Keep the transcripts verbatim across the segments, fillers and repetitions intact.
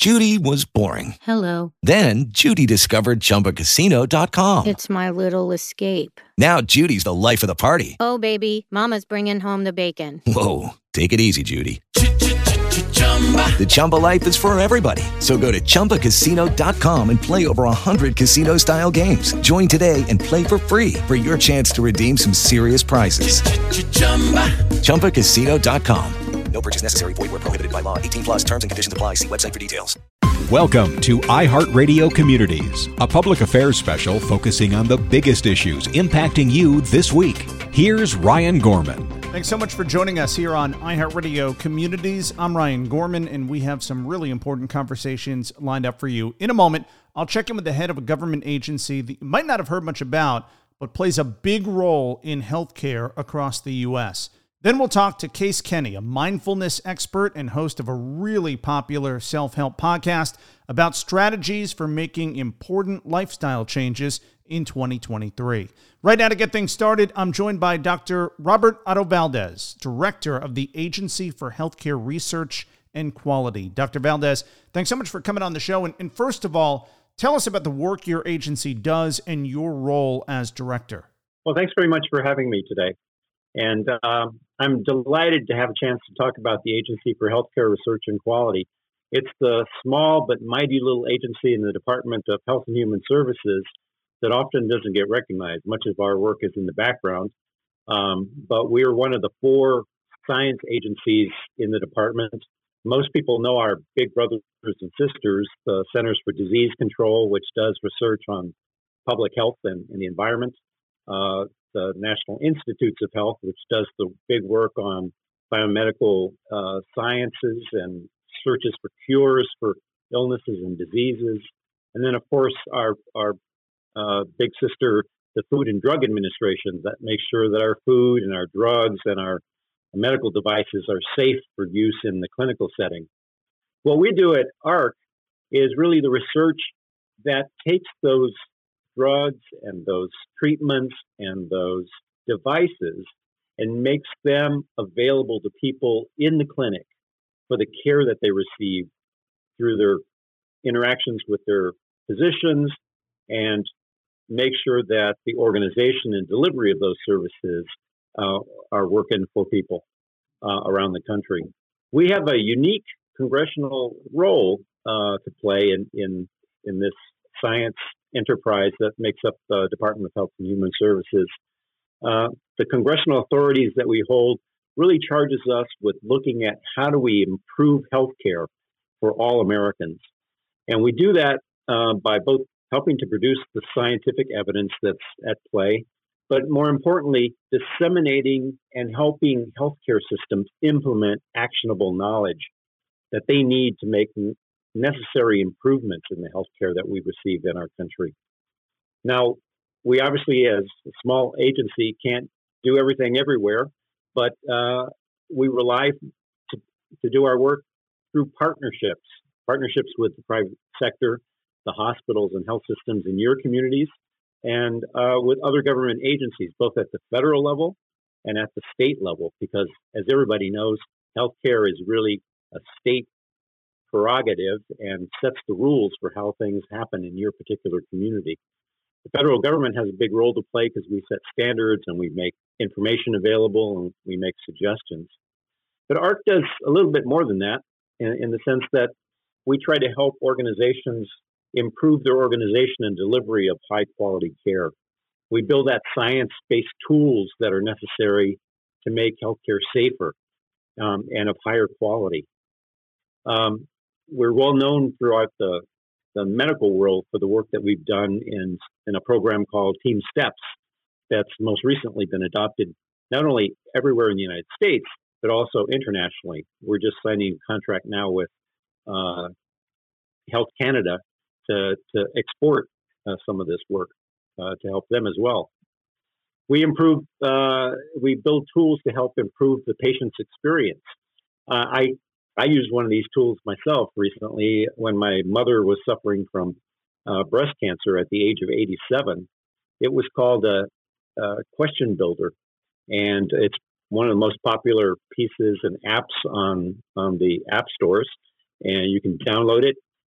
Judy was boring. Hello. Then Judy discovered Chumba Casino dot com. It's my little escape. Now Judy's the life of the party. Oh, baby, mama's bringing home the bacon. Whoa, take it easy, Judy. The Chumba life is for everybody. So go to Chumba Casino dot com and play over one hundred casino-style games. Join today and play for free for your chance to redeem some serious prizes. Chumba Casino dot com. No purchase necessary. Void where prohibited by law. eighteen plus terms and conditions apply. See website for details. Welcome to iHeartRadio Communities, a public affairs special focusing on the biggest issues impacting you this week. Here's Ryan Gorman. Thanks so much for joining us here on iHeartRadio Communities. I'm Ryan Gorman, and we have some really important conversations lined up for you. In a moment, I'll check in with the head of a government agency that you might not have heard much about, but plays a big role in healthcare across the U S. Then we'll talk to Case Kenny, a mindfulness expert and host of a really popular self-help podcast about strategies for making important lifestyle changes in twenty twenty-three. Right now, to get things started, I'm joined by Doctor Robert Otto Valdez, Director of the Agency for Healthcare Research and Quality. Doctor Valdez, thanks so much for coming on the show. And, and first of all, tell us about the work your agency does and your role as director. Well, thanks very much for having me today. And uh, I'm delighted to have a chance to talk about the Agency for Healthcare Research and Quality. It's the small but mighty little agency in the Department of Health and Human Services that often doesn't get recognized. Much of our work is in the background. Um, but we're one of the four science agencies in the department. Most people know our big brothers and sisters, the Centers for Disease Control, which does research on public health and, and the environment. Uh, the National Institutes of Health, which does the big work on biomedical uh, sciences and searches for cures for illnesses and diseases. And then, of course, our, our uh, big sister, the Food and Drug Administration, that makes sure that our food and our drugs and our medical devices are safe for use in the clinical setting. What we do at A R C is really the research that takes those drugs and those treatments and those devices and makes them available to people in the clinic for the care that they receive through their interactions with their physicians, and make sure that the organization and delivery of those services uh, are working for people uh, around the country. We have a unique congressional role uh, to play in, in, in this science enterprise that makes up the Department of Health and Human Services. Uh, the congressional authorities that we hold really charges us with looking at how do we improve healthcare for all Americans. And we do that uh, by both helping to produce the scientific evidence that's at play, but more importantly, disseminating and helping healthcare systems implement actionable knowledge that they need to make necessary improvements in the healthcare that we receive in our country. Now, we obviously, as a small agency, can't do everything everywhere, but uh, we rely to, to do our work through partnerships, partnerships with the private sector, the hospitals and health systems in your communities, and uh, with other government agencies, both at the federal level and at the state level, because as everybody knows, healthcare is really a state prerogative and sets the rules for how things happen in your particular community. The federal government has a big role to play because we set standards and we make information available and we make suggestions. But A R C does a little bit more than that in, in the sense that we try to help organizations improve their organization and delivery of high quality care. We build that science-based tools that are necessary to make healthcare safer um, and of higher quality. Um, we're well known throughout the, the medical world for the work that we've done in, in a program called Team Steps that's most recently been adopted not only everywhere in the United States, but also internationally. We're just signing a contract now with uh, Health Canada to, to export uh, some of this work uh, to help them as well. We improve, uh, we build tools to help improve the patient's experience. Uh, I I used one of these tools myself recently when my mother was suffering from uh, breast cancer at the age of eighty-seven. It was called a, a Question Builder, and it's one of the most popular pieces and apps on, on the app stores, and you can download it.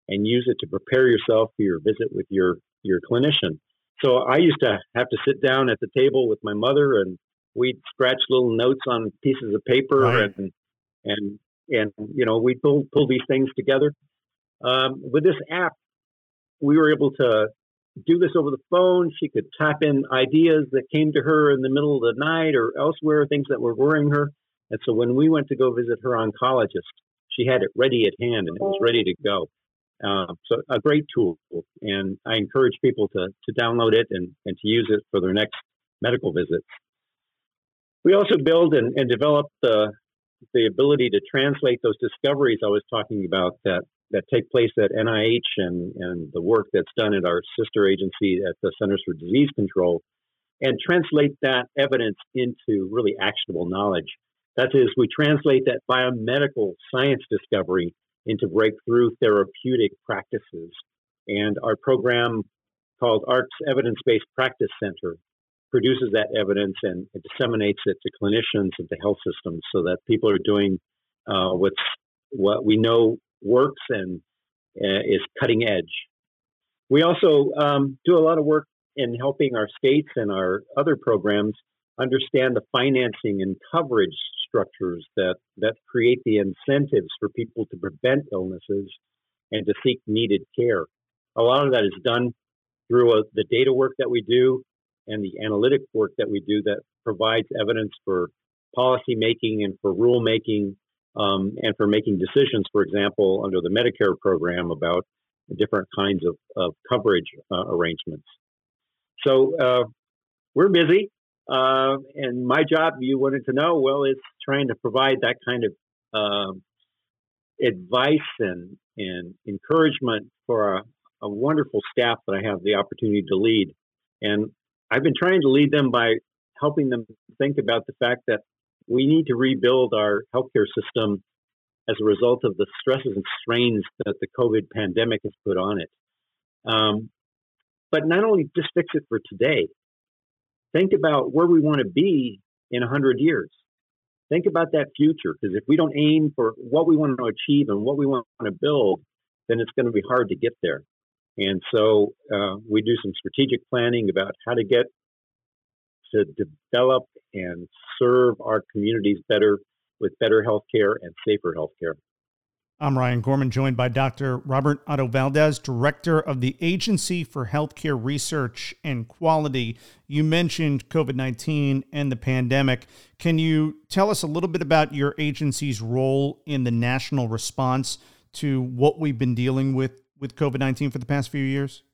and use it to prepare yourself for your visit with your, your clinician. So I used to have to sit down at the table with my mother, and we'd scratch little notes on pieces of paper, right. and and and you know we'd pull pull these things together. Um, with this app, we were able to do this over the phone. She could type in ideas that came to her in the middle of the night or elsewhere, things that were worrying her. And so when we went to go visit her oncologist, she had it ready at hand and it was ready to go. Uh, so a great tool, and I encourage people to to download it and, and to use it for their next medical visits. We also build and, and develop the the ability to translate those discoveries I was talking about that, that take place at N I H and, and the work that's done at our sister agency at the Centers for Disease Control, and translate that evidence into really actionable knowledge. That is, we translate that biomedical science discovery into breakthrough therapeutic practices. And our program called A R C's Evidence-Based Practice Center produces that evidence and disseminates it to clinicians and to health systems so that people are doing uh, what's, what we know works and uh, is cutting edge. We also um, do a lot of work in helping our states and our other programs understand the financing and coverage structures that, that create the incentives for people to prevent illnesses and to seek needed care. A lot of that is done through a, the data work that we do and the analytic work that we do that provides evidence for policy making and for rule making um, and for making decisions, for example, under the Medicare program about the different kinds of, of coverage uh, arrangements. So uh, we're busy. Uh, and my job, you wanted to know, well, is trying to provide that kind of uh, advice and, and encouragement for a, a wonderful staff that I have the opportunity to lead. And I've been trying to lead them by helping them think about the fact that we need to rebuild our healthcare system as a result of the stresses and strains that the COVID pandemic has put on it. Um, but not only just fix it for today, think about where we want to be in one hundred years. Think about that future, because if we don't aim for what we want to achieve and what we want to build, then it's going to be hard to get there. And so uh, we do some strategic planning about how to get to develop and serve our communities better with better healthcare and safer healthcare. I'm Ryan Gorman, joined by Doctor Robert Otto Valdez, Director of the Agency for Healthcare Research and Quality. You mentioned COVID nineteen and the pandemic. Can you tell us a little bit about your agency's role in the national response to what we've been dealing with with COVID nineteen for the past few years?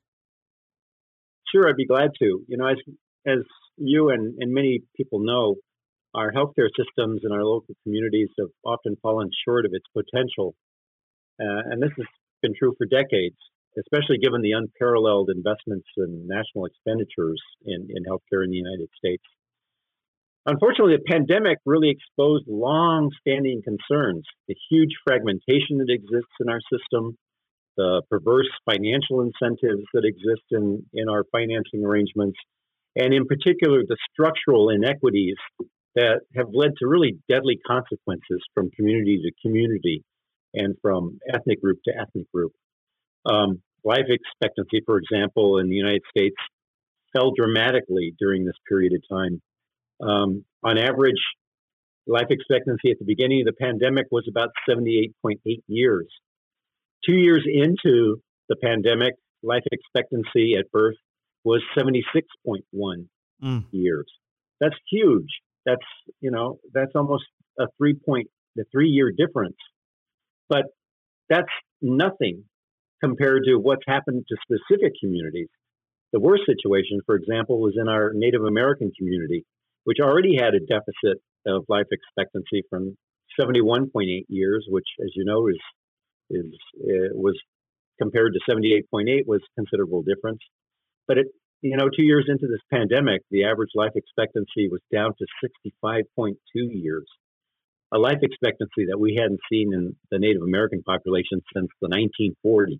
Sure, I'd be glad to. You know, as as you and, and many people know, our healthcare systems in our local communities have often fallen short of its potential. Uh, and this has been true for decades, especially given the unparalleled investments in national expenditures in, in healthcare in the United States. Unfortunately, the pandemic really exposed long-standing concerns, the huge fragmentation that exists in our system, the perverse financial incentives that exist in, in our financing arrangements, and in particular, the structural inequities that have led to really deadly consequences from community to community and from ethnic group to ethnic group. Um, life expectancy, for example, in the United States fell dramatically during this period of time. Um, on average, life expectancy at the beginning of the pandemic was about seventy-eight point eight years. Two years into the pandemic, life expectancy at birth was seventy-six point one mm. years. That's huge. That's, you know, that's almost a three point, the three year difference. But that's nothing compared to what's happened to specific communities. The worst situation, for example, was in our Native American community, which already had a deficit of life expectancy from seventy-one point eight years, which, as you know, is is uh, was compared to seventy-eight point eight was considerable difference. But it, you know, two years into this pandemic, the average life expectancy was down to sixty-five point two years. A life expectancy that we hadn't seen in the Native American population since the nineteen forties.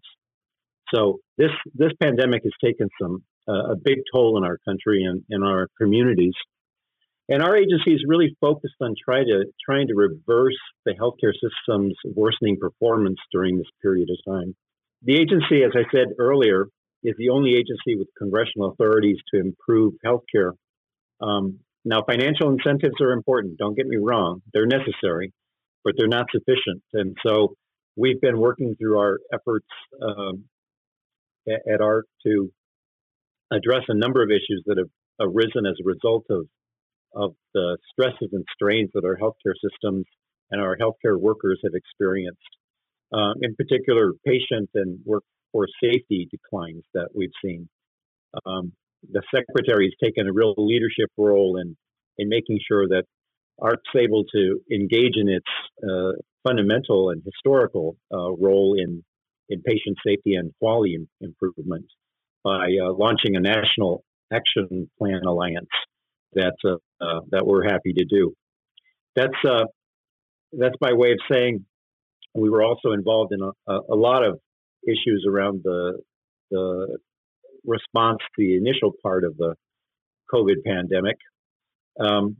So this this pandemic has taken some uh, a big toll in our country and in our communities. And our agency is really focused on try to, trying to reverse the healthcare system's worsening performance during this period of time. the agency, as I said earlier, is the only agency with congressional authorities to improve healthcare. Um, now, financial incentives are important. Don't get me wrong; they're necessary, but they're not sufficient. And so, we've been working through our efforts um, at, at A R C to address a number of issues that have arisen as a result of of the stresses and strains that our healthcare systems and our healthcare workers have experienced. Uh, in particular, patient and workforce safety declines that we've seen. Um, the Secretary has taken a real leadership role in, in making sure that A R C's able to engage in its uh, fundamental and historical uh, role in, in patient safety and quality improvement by uh, launching a National Action Plan Alliance that, uh, uh, that we're happy to do. That's, uh, that's by way of saying we were also involved in a, a lot of issues around the, the response to the initial part of the COVID pandemic. Um,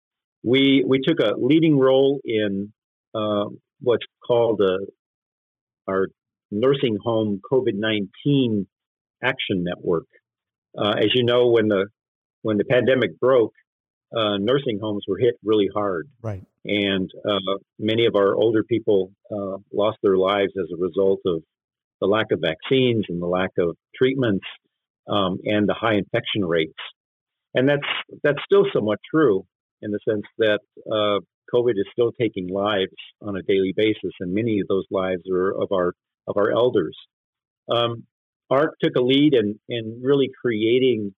we we took a leading role in uh, what's called a, our nursing home COVID nineteen action network. Uh, as you know, when the when the pandemic broke, uh, nursing homes were hit really hard. Right. And uh, many of our older people uh, lost their lives as a result of the lack of vaccines and the lack of treatments um, and the high infection rates. And that's that's still somewhat true in the sense that uh, COVID is still taking lives on a daily basis, and many of those lives are of our of our elders. Um, A R C took a lead in in really creating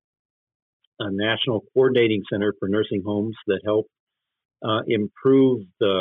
a national coordinating center for nursing homes that help Uh, improve the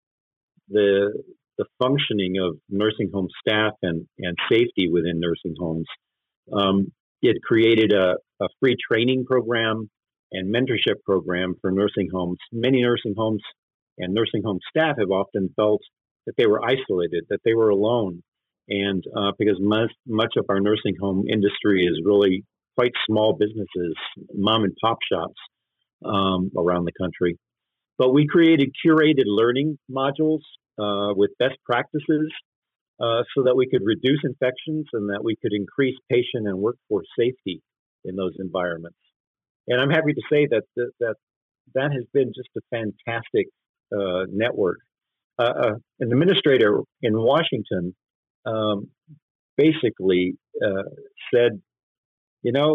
the the functioning of nursing home staff and, and safety within nursing homes. Um, it created a, a free training program and mentorship program for nursing homes. Many nursing homes and nursing home staff have often felt that they were isolated, that they were alone, and uh, because much, much of our nursing home industry is really quite small businesses, mom and pop shops um, around the country. But we created curated learning modules uh, with best practices uh, so that we could reduce infections and that we could increase patient and workforce safety in those environments. And I'm happy to say that that that, that has been just a fantastic uh, network. Uh, uh, an administrator in Washington um, basically uh, said, you know,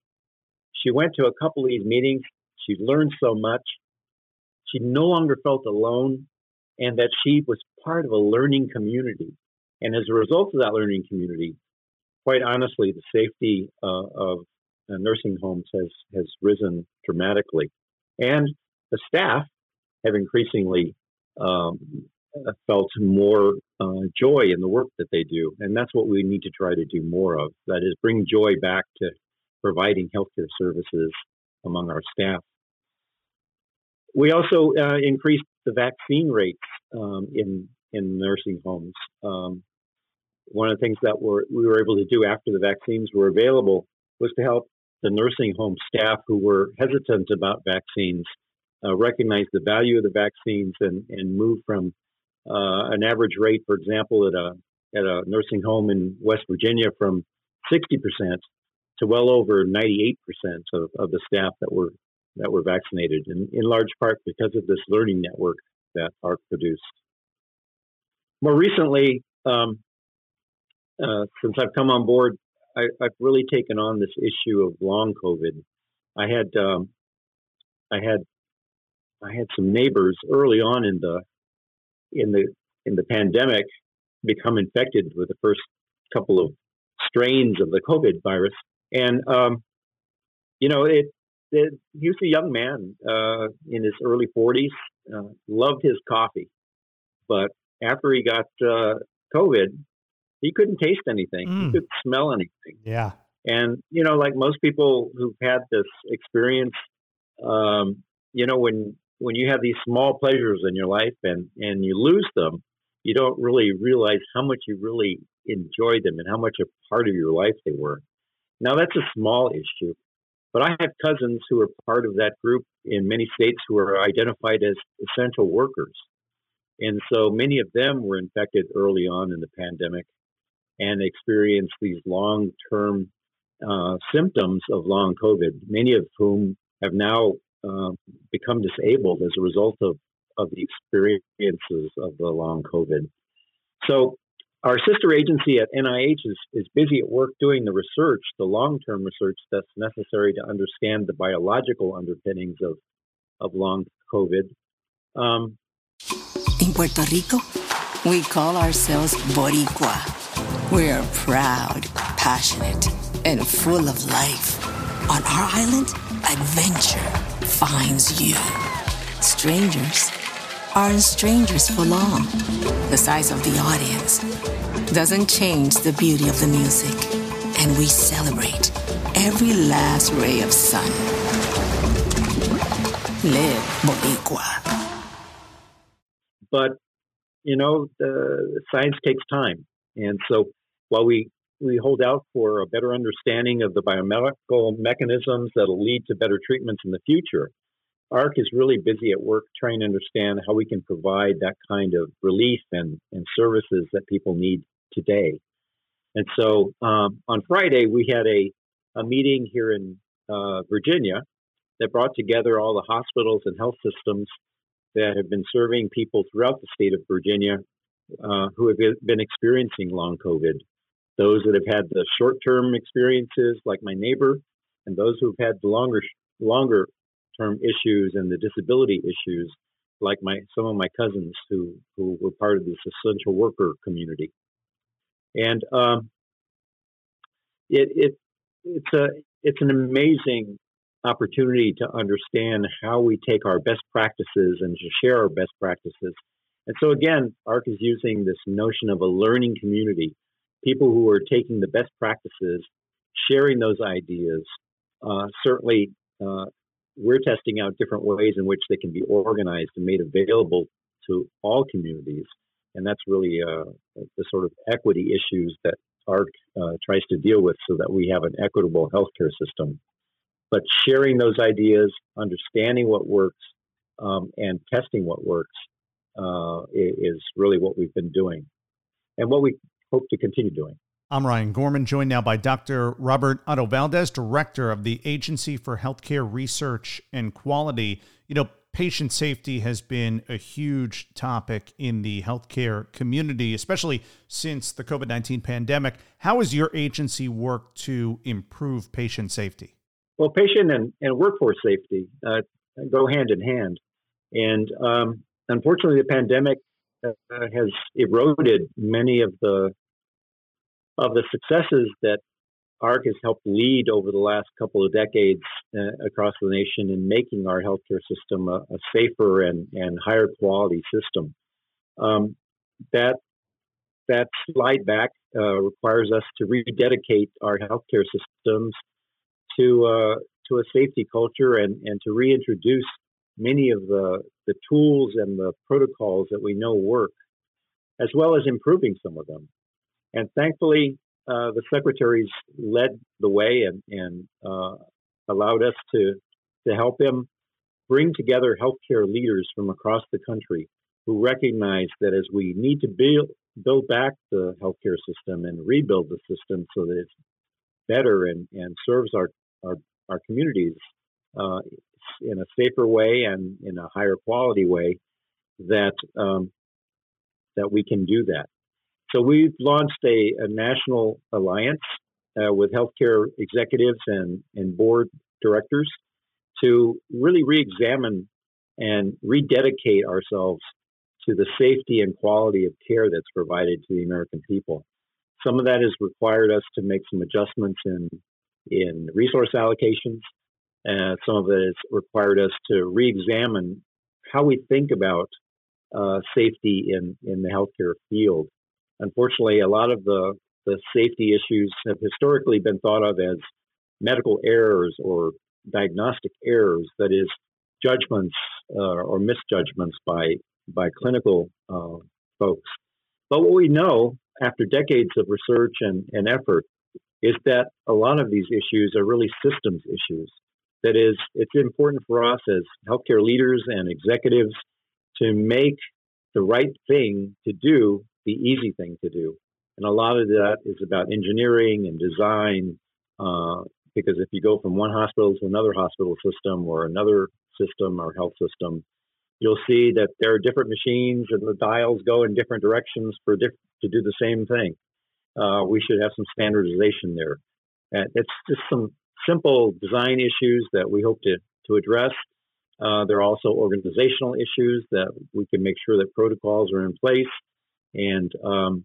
she went to a couple of these meetings, she learned so much. She no longer felt alone, and that she was part of a learning community. And as a result of that learning community, quite honestly, the safety uh, of uh, nursing homes has, has risen dramatically. And the staff have increasingly um, felt more uh, joy in the work that they do. And that's what we need to try to do more of. That is, bring joy back to providing healthcare services among our staff. We also uh, increased the vaccine rates um, in in nursing homes. Um, one of the things that we're, we were able to do after the vaccines were available was to help the nursing home staff who were hesitant about vaccines uh, recognize the value of the vaccines and, and move from uh, an average rate, for example, at a at a nursing home in West Virginia from sixty percent to well over ninety-eight percent of, of the staff that were that were vaccinated, in, in large part because of this learning network that A R C produced. More recently, um, uh, since I've come on board, I, I've really taken on this issue of long COVID. I had um, I had I had some neighbors early on in the in the in the pandemic become infected with the first couple of strains of the COVID virus, and um, you know it. He was a young man uh, in his early forties, uh, loved his coffee. But after he got uh, COVID, he couldn't taste anything. Mm. He couldn't smell anything. Yeah. And, you know, like most people who've had this experience, um, you know, when when you have these small pleasures in your life and, and you lose them, you don't really realize how much you really enjoyed them and how much a part of your life they were. Now, that's a small issue. But I have cousins who are part of that group in many states who are identified as essential workers. And so many of them were infected early on in the pandemic. and experience these long-term uh, symptoms of long COVID, many of whom have now uh, become disabled as a result of, of the experiences of the long COVID. So our sister agency at N I H is, is busy at work doing the research, the long-term research that's necessary to understand the biological underpinnings of, of long COVID. Um, In Puerto Rico, we call ourselves Boricua. We are proud, passionate, and full of life. On our island, adventure finds you. Strangers aren't strangers for long. The size of the audience doesn't change the beauty of the music, and we celebrate every last ray of sun. Live Boricua. But, you know, the science takes time. And so while we, we hold out for a better understanding of the biomedical mechanisms that will lead to better treatments in the future, A R C is really busy at work trying to understand how we can provide that kind of relief and, and services that people need today. And so um, on Friday, we had a, a meeting here in uh, Virginia that brought together all the hospitals and health systems that have been serving people throughout the state of Virginia uh, who have been experiencing long COVID. Those that have had the short-term experiences, like my neighbor, and those who've had the longer, longer term issues and the disability issues, like my some of my cousins who, who were part of this essential worker community. And um, it, it it's a it's an amazing opportunity to understand how we take our best practices and to share our best practices. And so again, A R C is using this notion of a learning community, people who are taking the best practices, sharing those ideas. Uh, certainly, uh, we're testing out different ways in which they can be organized and made available to all communities. And that's really uh, the sort of equity issues that A R C uh, tries to deal with so that we have an equitable healthcare system. But sharing those ideas, understanding what works, um, and testing what works uh, is really what we've been doing and what we hope to continue doing. I'm Ryan Gorman, joined now by Doctor Robert Otto Valdez, Director of the Agency for Healthcare Research and Quality. You know, patient safety has been a huge topic in the healthcare community, especially since the COVID nineteen pandemic. How has your agency worked to improve patient safety? Well, patient and, and workforce safety uh, go hand in hand. And um, unfortunately, the pandemic uh, has eroded many of the of the successes that A R C has helped lead over the last couple of decades uh, across the nation in making our healthcare system a, a safer and, and higher quality system. Um, that that slide back uh, requires us to rededicate our healthcare systems to uh, to a safety culture and, and to reintroduce many of the, the tools and the protocols that we know work, as well as improving some of them. And thankfully, uh, the secretaries led the way and, and uh, allowed us to, to help them bring together healthcare leaders from across the country who recognize that as we need to build, build back the healthcare system and rebuild the system so that it's better and, and serves our, our, our communities uh, in a safer way and in a higher quality way, that um, that we can do that. So we've launched a, a national alliance uh, with healthcare executives and, and board directors to really re-examine and rededicate ourselves to the safety and quality of care that's provided to the American people. Some of that has required us to make some adjustments in, in resource allocations. Uh, some of it has required us to re-examine how we think about uh, safety in, in the healthcare field. Unfortunately, a lot of the, the safety issues have historically been thought of as medical errors or diagnostic errors, that is, judgments uh, or misjudgments by, by clinical uh, folks. But what we know after decades of research and, and effort is that a lot of these issues are really systems issues. That is, it's important for us as healthcare leaders and executives to make the right thing to do the easy thing to do. And a lot of that is about engineering and design, uh, because if you go from one hospital to another hospital system or another system or health system, you'll see that there are different machines and the dials go in different directions for diff- to do the same thing. Uh, we should have some standardization there. And it's just some simple design issues that we hope to, to address. Uh, there are also organizational issues that we can make sure that protocols are in place. And um,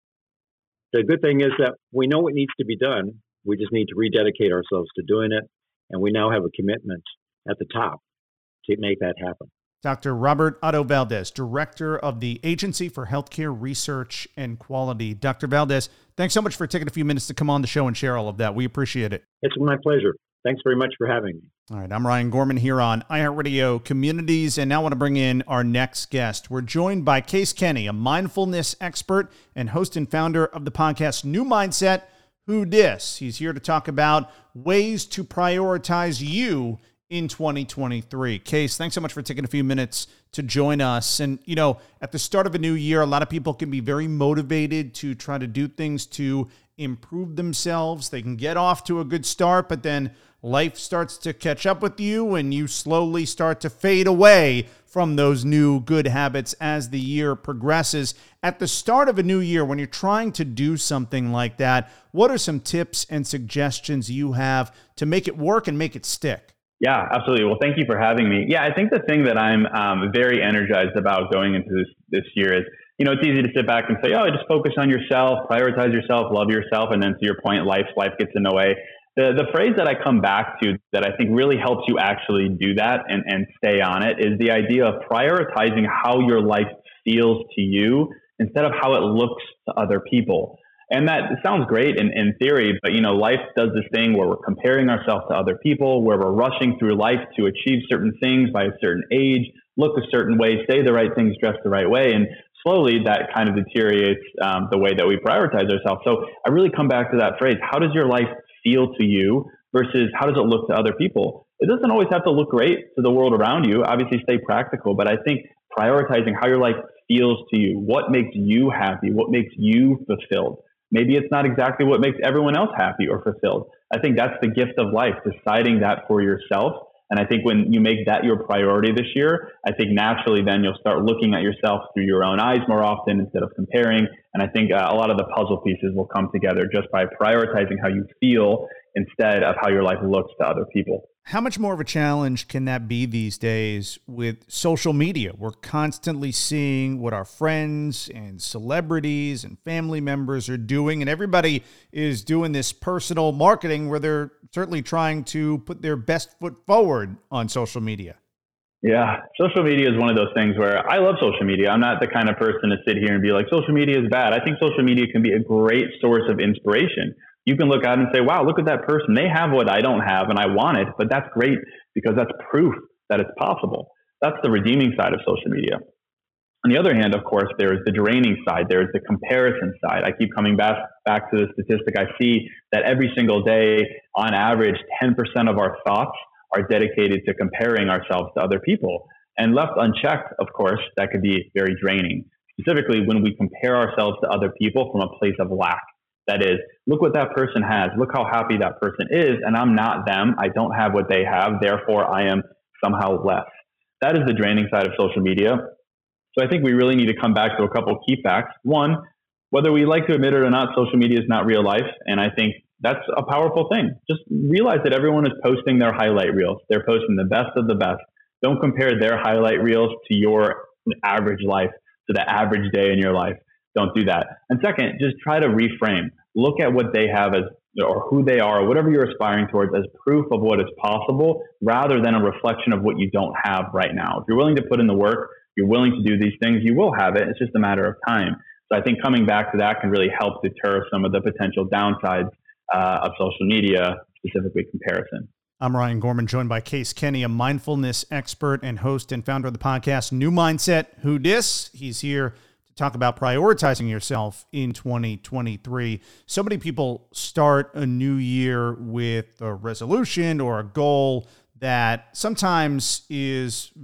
the good thing is that we know what needs to be done. We just need to rededicate ourselves to doing it. And we now have a commitment at the top to make that happen. Doctor Robert Otto Valdez, Director of the Agency for Healthcare Research and Quality. Doctor Valdez, thanks so much for taking a few minutes to come on the show and share all of that. We appreciate it. It's my pleasure. Thanks very much for having me. All right, I'm Ryan Gorman here on iHeartRadio Communities, and now I want to bring in our next guest. We're joined by Case Kenny, a mindfulness expert and host and founder of the podcast New Mindset, Who Dis. He's here to talk about ways to prioritize you in twenty twenty-three. Case, thanks so much for taking a few minutes to join us. And, you know, at the start of a new year, a lot of people can be very motivated to try to do things to improve themselves. They can get off to a good start, but then life starts to catch up with you and you slowly start to fade away from those new good habits as the year progresses. At the start of a new year, when you're trying to do something like that, what are some tips and suggestions you have to make it work and make it stick? Yeah, absolutely. Well, thank you for having me. Yeah, I think the thing that I'm um, very energized about going into this, this year is, you know, it's easy to sit back and say, oh, just focus on yourself, prioritize yourself, love yourself. And then to your point, life, life gets in the way. The the phrase that I come back to that I think really helps you actually do that and, and stay on it is the idea of prioritizing how your life feels to you instead of how it looks to other people. And that sounds great in, in theory, but, you know, life does this thing where we're comparing ourselves to other people, where we're rushing through life to achieve certain things by a certain age, look a certain way, say the right things, dress the right way. And slowly that kind of deteriorates um, the way that we prioritize ourselves. So I really come back to that phrase. How does your life feel to you versus how does it look to other people? It doesn't always have to look great to the world around you. Obviously, stay practical, but I think prioritizing how your life feels to you, what makes you happy, what makes you fulfilled. Maybe it's not exactly what makes everyone else happy or fulfilled. I think that's the gift of life, deciding that for yourself. And I think when you make that your priority this year, I think naturally then you'll start looking at yourself through your own eyes more often instead of comparing. And I think uh, a lot of the puzzle pieces will come together just by prioritizing how you feel instead of how your life looks to other people. How much more of a challenge can that be these days with social media? We're constantly seeing what our friends and celebrities and family members are doing, and everybody is doing this personal marketing where they're certainly trying to put their best foot forward on social media. Yeah, social media is one of those things where I love social media. I'm not the kind of person to sit here and be like, social media is bad. I think social media can be a great source of inspiration. You can look out and say, wow, look at that person. They have what I don't have and I want it, but that's great because that's proof that it's possible. That's the redeeming side of social media. On the other hand, of course, there's the draining side. There's the comparison side. I keep coming back, back to the statistic. I see that every single day, on average, ten percent of our thoughts are dedicated to comparing ourselves to other people. And left unchecked, of course, that could be very draining, specifically when we compare ourselves to other people from a place of lack. That is, look what that person has. Look how happy that person is. And I'm not them. I don't have what they have. Therefore, I am somehow less. That is the draining side of social media. So I think we really need to come back to a couple of key facts. One, whether we like to admit it or not, social media is not real life. And I think that's a powerful thing. Just realize that everyone is posting their highlight reels. They're posting the best of the best. Don't compare their highlight reels to your average life, to the average day in your life. Don't do that. And second, just try to reframe. Look at what they have as, or who they are, or whatever you're aspiring towards as proof of what is possible, rather than a reflection of what you don't have right now. If you're willing to put in the work, you're willing to do these things, you will have it. It's just a matter of time. So I think coming back to that can really help deter some of the potential downsides uh, of social media, specifically comparison. I'm Ryan Gorman, joined by Case Kenny, a mindfulness expert and host and founder of the podcast New Mindset, Who Dis. He's here to talk about prioritizing yourself in twenty twenty-three. So many people start a new year with a resolution or a goal that sometimes is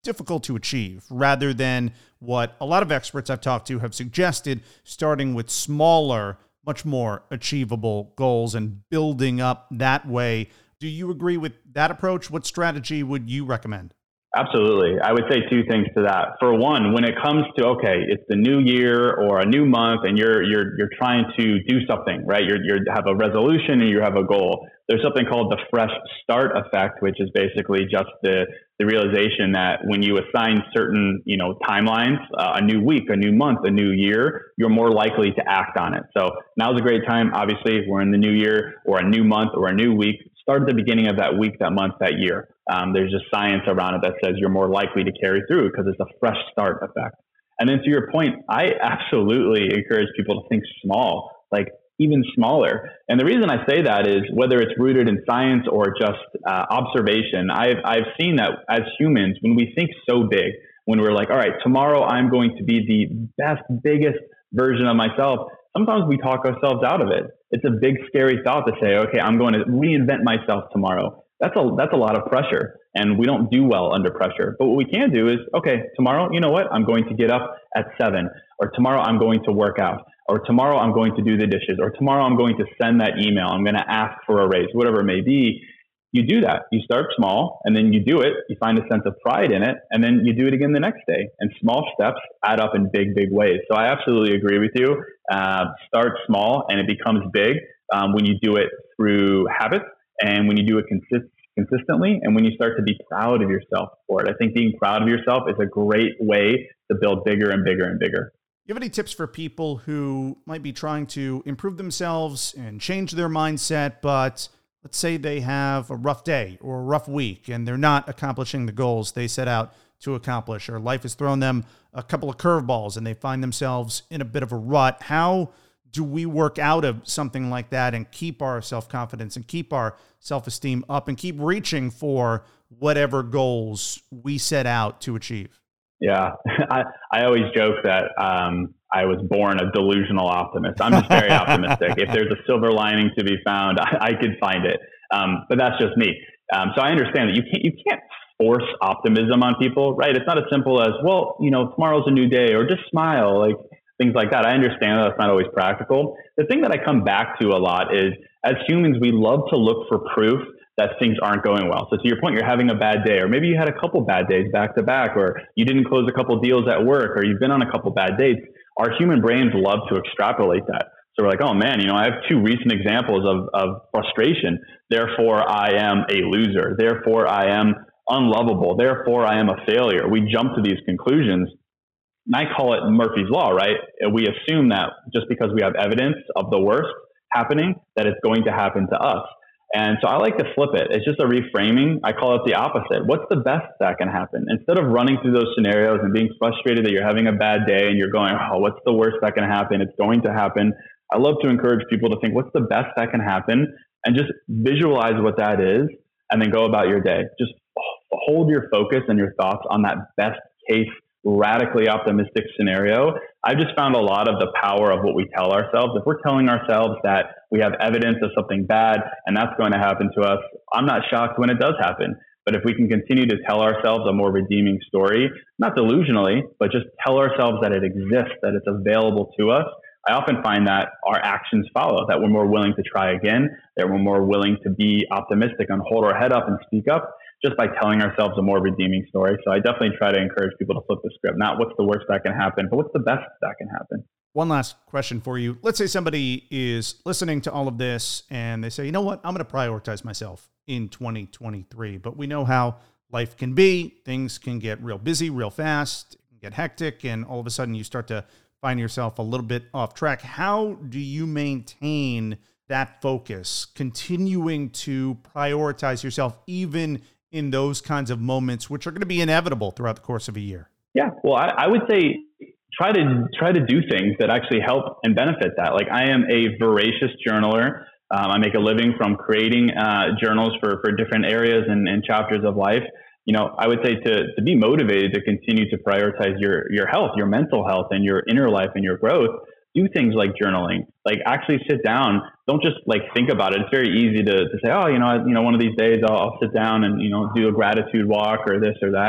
difficult to achieve, rather than what a lot of experts I've talked to have suggested, starting with smaller, much more achievable goals and building up that way. Do you agree with that approach? What strategy would you recommend? Absolutely. I would say two things to that. For one, when it comes to, okay, it's the new year or a new month and you're you're you're trying to do something, right? You're you have a resolution and you have a goal. There's something called the fresh start effect, which is basically just the the realization that when you assign certain, you know, timelines, uh, a new week, a new month, a new year, you're more likely to act on it. So now's a great time. Obviously, if we're in the new year or a new month or a new week, start at the beginning of that week, that month, that year. Um, there's just science around it that says you're more likely to carry through because it's a fresh start effect. And then to your point, I absolutely encourage people to think small, like even smaller. And the reason I say that is whether it's rooted in science or just uh, observation, I've, I've seen that as humans, when we think so big, when we're like, all right, tomorrow I'm going to be the best, biggest version of myself, sometimes we talk ourselves out of it. It's a big, scary thought to say, okay, I'm going to reinvent myself tomorrow. That's a that's a lot of pressure, and we don't do well under pressure. But what we can do is, okay, tomorrow, you know what? I'm going to get up at seven, or tomorrow I'm going to work out, or tomorrow I'm going to do the dishes, or tomorrow I'm going to send that email. I'm going to ask for a raise, whatever it may be. You do that. You start small, and then you do it. You find a sense of pride in it, and then you do it again the next day. And small steps add up in big, big ways. So I absolutely agree with you. Uh, start small, and it becomes big um, when you do it through habits. And when you do it consist- consistently, and when you start to be proud of yourself for it. I think being proud of yourself is a great way to build bigger and bigger and bigger. You have any tips for people who might be trying to improve themselves and change their mindset, but let's say they have a rough day or a rough week and they're not accomplishing the goals they set out to accomplish, or life has thrown them a couple of curveballs and they find themselves in a bit of a rut? How do we work out of something like that and keep our self-confidence and keep our self-esteem up and keep reaching for whatever goals we set out to achieve? Yeah, I, I always joke that um, I was born a delusional optimist. I'm just very optimistic. If there's a silver lining to be found, I, I could find it. Um, but that's just me. Um, so I understand that you can't you can't force optimism on people, right? It's not as simple as, well, you know, tomorrow's a new day, or just smile, like things like that. I understand that that's not always practical. The thing that I come back to a lot is, as humans, we love to look for proof that things aren't going well. So to your point, you're having a bad day, or maybe you had a couple bad days back to back, or you didn't close a couple deals at work, or you've been on a couple bad dates. Our human brains love to extrapolate that. So we're like, oh man, you know, I have two recent examples of, of frustration. Therefore, I am a loser. Therefore, I am unlovable. Therefore, I am a failure. We jump to these conclusions. And I call it Murphy's Law, right? We assume that just because we have evidence of the worst happening, that it's going to happen to us. And so I like to flip it. It's just a reframing. I call it the opposite. What's the best that can happen? Instead of running through those scenarios and being frustrated that you're having a bad day and you're going, oh, what's the worst that can happen? It's going to happen. I love to encourage people to think, what's the best that can happen? And just visualize what that is and then go about your day. Just hold your focus and your thoughts on that best case, radically optimistic scenario. I've just found a lot of the power of what we tell ourselves. If we're telling ourselves that we have evidence of something bad and that's going to happen to us, I'm not shocked when it does happen. But if we can continue to tell ourselves a more redeeming story, not delusionally, but just tell ourselves that it exists, that it's available to us, I often find that our actions follow, that we're more willing to try again, that we're more willing to be optimistic and hold our head up and speak up, just by telling ourselves a more redeeming story. So I definitely try to encourage people to flip the script, not what's the worst that can happen, but what's the best that can happen. One last question for you. Let's say somebody is listening to all of this and they say, you know what, I'm going to prioritize myself in twenty twenty-three. But we know how life can be. Things can get real busy, real fast, it can get hectic, and all of a sudden you start to find yourself a little bit off track. How do you maintain that focus, continuing to prioritize yourself even in those kinds of moments, which are going to be inevitable throughout the course of a year? Yeah, well, I, I would say try to try to do things that actually help and benefit that. Like, I am a voracious journaler. Um, I make a living from creating uh, journals for, for different areas and, and chapters of life. You know, I would say to to be motivated to continue to prioritize your your health, your mental health, and your inner life and your growth. Do things like journaling, like actually sit down. Don't just like think about it. It's very easy to, to say, oh, you know, you know, one of these days I'll, I'll sit down and, you know, do a gratitude walk or this or that.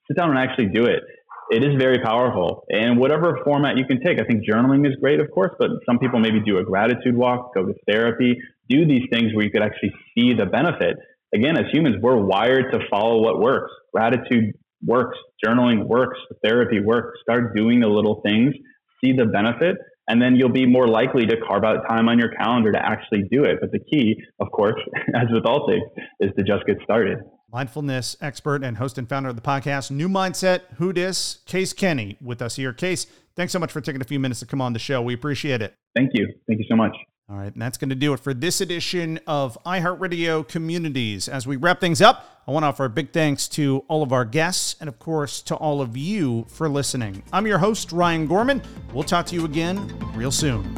sit down and actually do it. It is very powerful. And whatever format you can take, I think journaling is great, of course, but some people maybe do a gratitude walk, go to therapy, do these things where you could actually see the benefit. Again, as humans, we're wired to follow what works. Gratitude works, journaling works, therapy works. Start doing the little things, see the benefit, and then you'll be more likely to carve out time on your calendar to actually do it. But the key, of course, as with all things, is to just get started. Mindfulness expert and host and founder of the podcast, New Mindset, Who Dis, Case Kenny with us here. Case, thanks so much for taking a few minutes to come on the show. We appreciate it. Thank you. Thank you so much. All right, and that's going to do it for this edition of iHeartRadio Communities. As we wrap things up, I want to offer a big thanks to all of our guests and, of course, to all of you for listening. I'm your host, Ryan Gorman. We'll talk to you again real soon.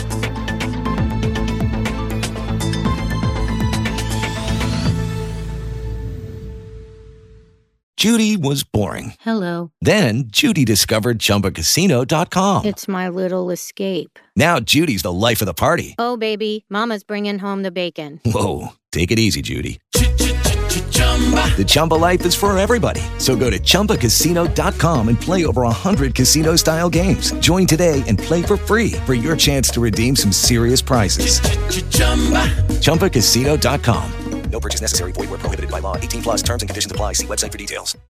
Judy was boring. Hello. Then Judy discovered Chumba Casino dot com. It's my little escape. Now Judy's the life of the party. Oh, baby, mama's bringing home the bacon. Whoa, take it easy, Judy. The Chumba life is for everybody. So go to Chumba Casino dot com and play over one hundred casino-style games. Join today and play for free for your chance to redeem some serious prizes. Chumba Casino dot com. No purchase necessary. Void where prohibited by law. eighteen plus terms and conditions apply. See website for details.